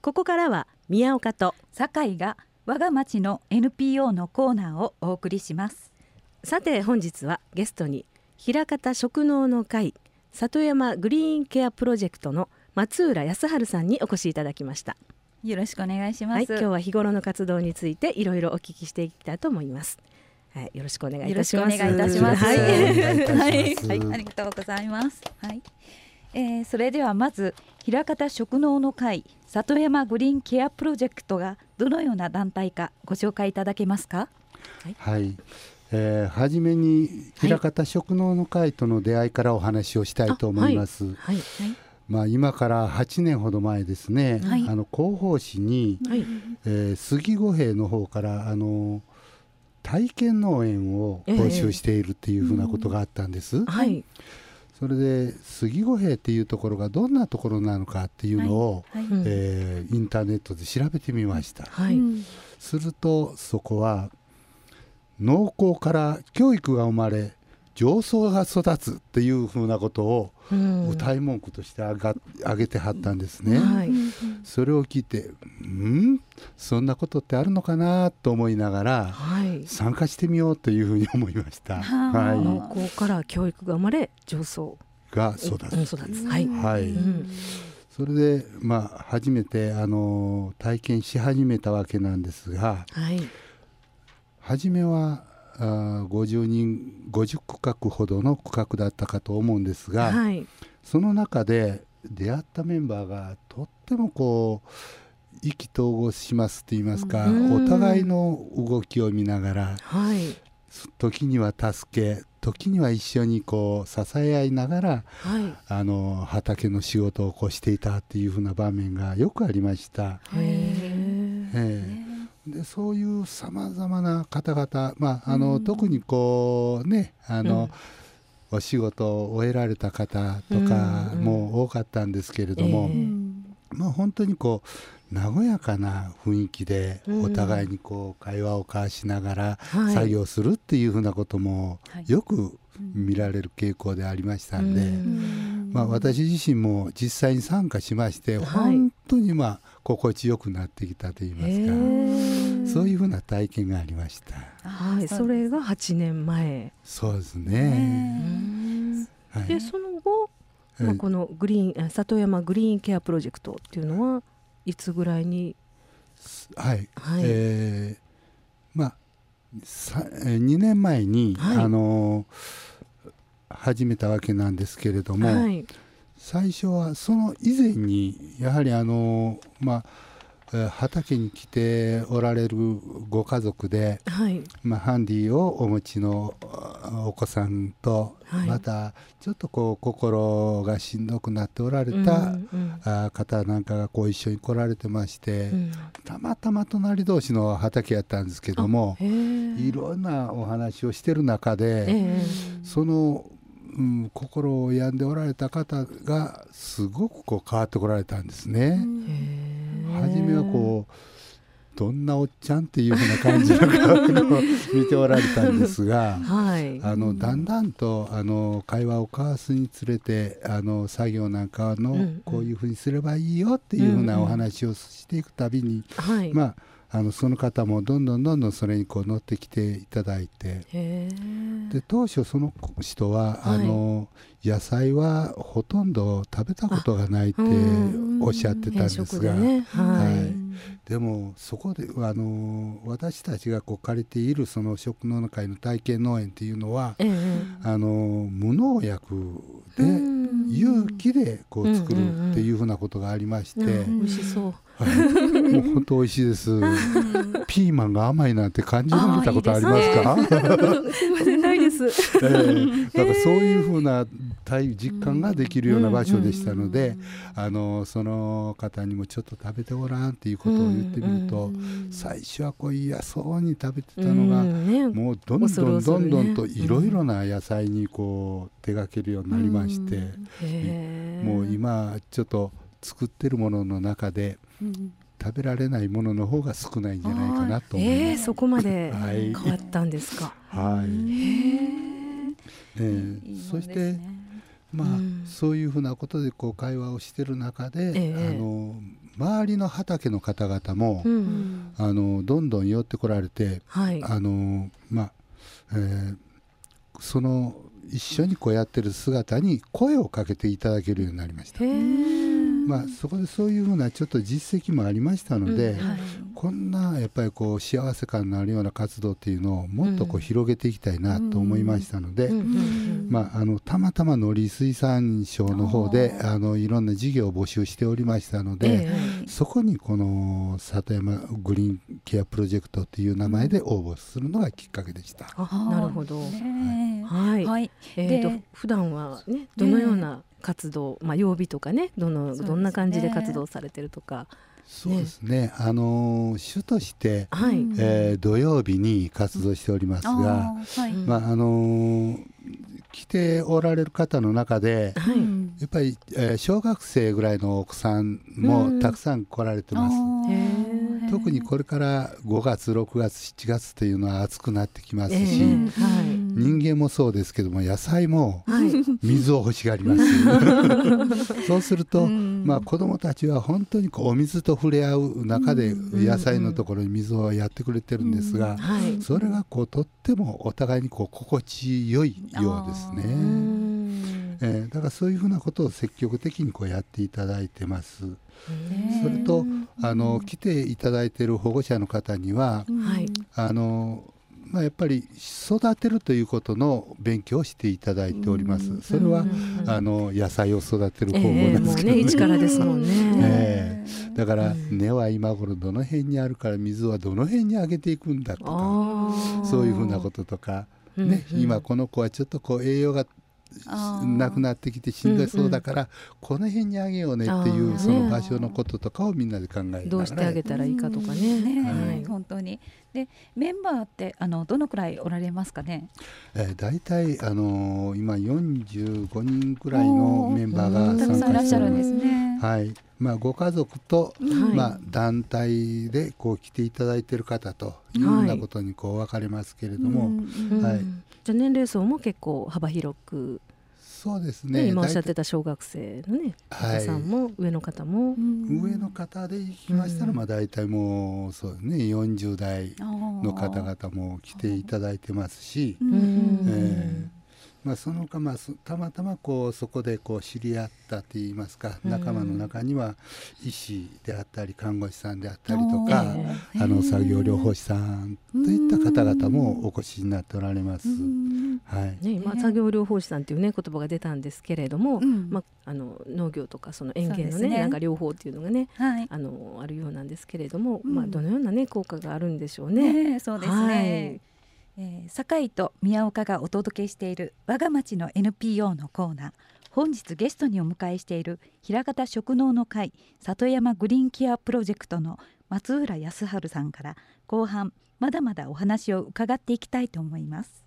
ここからは宮岡と酒井が我が町の NPO のコーナーをお送りします。 さて本日はゲストに枚方食農の会里山グリーンケアプロジェクトの松浦康晴さんにお越しいただきました。 よろしくお願いします。 今日は日頃の活動についていろいろお聞きしていきたいと思います。よろしくお願いいたします。 よろしくお願いいたします。 はい、 ありがとうございます。それではまず枚方食農の会里山グリーンケアプロジェクトがどのような団体かご紹介いただけますか？ はじめに枚方食農の会との出会いからお話をしたいと思います。今から8年ほど前ですね、広報誌に、杉五平の方から体験農園を募集しているっていうふうなことがあったんです。それで杉五平っていうところがどんなところなのかっていうのを、インターネットで調べてみました。するとそこは農耕から教育が生まれ上層が育つっていうふうなことを歌い文句として挙げてはったんですね。それを聞いてそんなことってあるのかなと思いながら、参加してみようというふうに思いました。 農耕から教育が生まれ上層が育つ。それで初めて体験し始めたわけなんですが、初めは50区画ほどの区画だったかと思うんですが、その中で出会ったメンバーがとっても意気投合しますといいますか、お互いの動きを見ながら、時には助け時には一緒に支え合いながら、畑の仕事をしていたっていうふうな場面がよくありました。でそういうさまざまな方々、特にお仕事を終えられた方とかも多かったんですけれども、本当に和やかな雰囲気でお互いに会話を交わしながら作業するっていうふうなこともよく見られる傾向でありましたんで、私自身も実際に参加しまして、本当に心地よくなってきたといいますか、そういうふうな体験がありました。 それが8年前。 そうですね。 でその後、この里山グリーンケアプロジェクトっていうのはいつぐらいに 2年前に、始めたわけなんですけれども、最初はその以前にやはり畑に来ておられるご家族で、ハンディをお持ちのお子さんと、またちょっと心がしんどくなっておられた、方なんかが一緒に来られてまして、たまたま隣同士の畑やったんですけども、いろんなお話をしてる中で、その心を病んでおられた方がすごく変わってこられたんですね。初めはどんなおっちゃんっていうふうな感じの顔を見ておられたんですが、だんだんと会話を交わすにつれて作業なんかのこういうふうにすればいいよっていうふうなお話をしていくたびに、その方もどんどんそれに乗ってきていただいて、で当初その人は野菜はほとんど食べたことがないっておっしゃってたんですが、でもそこで私たちが借りているその食農の会の体験農園っていうのは、無農薬で有機で作るっていうふうなことがありまして、 美味しそう。 もう本当美味しいです。ピーマンが甘いなんて感じられたことありますか？ すいません、ないです。 だからそういうふうな実感ができるような場所でしたので、その方にもちょっと食べてごらんっていうことを言ってみると、最初は嫌そうに食べてたのが、もうどんどんといろいろな野菜に手がけるようになりまして、もう今ちょっと作ってるものの中で食べられないものの方が少ないんじゃないかなと思います。 そこまで変わったんですか？ そしてそういうふうなことで会話をしてる中で、 周りの畑の方々も、どんどん寄ってこられて、その一緒にこうやってる姿に声をかけていただけるようになりました。そこでそういうふうなちょっと実績もありましたので、こんなやっぱりこう幸せ感のあるような活動っていうのをもっとこう広げていきたいなと思いましたので、たまたま農林水産省の方でいろんな事業を募集しておりましたので、そこにこの里山グリーンケアプロジェクトっていう名前で応募するのがきっかけでした。 なるほど。普段はね、どのような活動、曜日とかね、どんな感じで活動されてるとか。 そうですね、主として、土曜日に活動しておりますが、来ておられる方の中で、やっぱり、小学生ぐらいのお子さんもたくさん来られてます。特にこれから5月6月7月というのは暑くなってきますし、人間もそうですけども野菜も水を欲しがります、そうすると、子どもたちは本当にこうお水と触れ合う中で野菜のところに水をやってくれてるんですが、それがこうとってもお互いにこう心地よいようですね。だからそういうふうなことを積極的にこうやっていただいてます。それと来ていただいている保護者の方には、やっぱり育てるということの勉強をしていただいております。それは野菜を育てる方法なんですけどね、 一からですもんね。 だから根は今頃どの辺にあるから水はどの辺にあげていくんだとか、そういうふうなこととか、今この子はちょっとこう栄養がなくなってきてしんどいそうだから、この辺にあげようねっていうその場所のこととかをみんなで考えながら、 どうしてあげたらいいかとかね。 本当に。でメンバーってどのくらいおられますかね。 だいたい今45人くらいのメンバーが参加してたくさんいらっしゃるんですね。 ご家族と、団体でこう来ていただいている方というようなことにこう分かれますけれども、 じゃあ年齢層も結構幅広く。 そうですね、 今おっしゃってた小学生のね、お子さんも上の方も、 上の方で行きましたら、大体もうそうですね、40代の方々も来ていただいてますし、その他、たまたまこうそこでこう知り合ったといいますか、仲間の中には医師であったり看護師さんであったりとか、作業療法士さんといった方々もお越しになっておられます。 作業療法士さんというね言葉が出たんですけれども、農業とかその園芸のねなんか療法っていうのがね、あるようなんですけれども、どのようなね効果があるんでしょうね。 そうですね。堺と宮岡がお届けしている我が町の NPO のコーナー、本日ゲストにお迎えしている枚方食農の会里山グリーンケアプロジェクトの松浦康晴さんから後半まだまだお話を伺っていきたいと思います。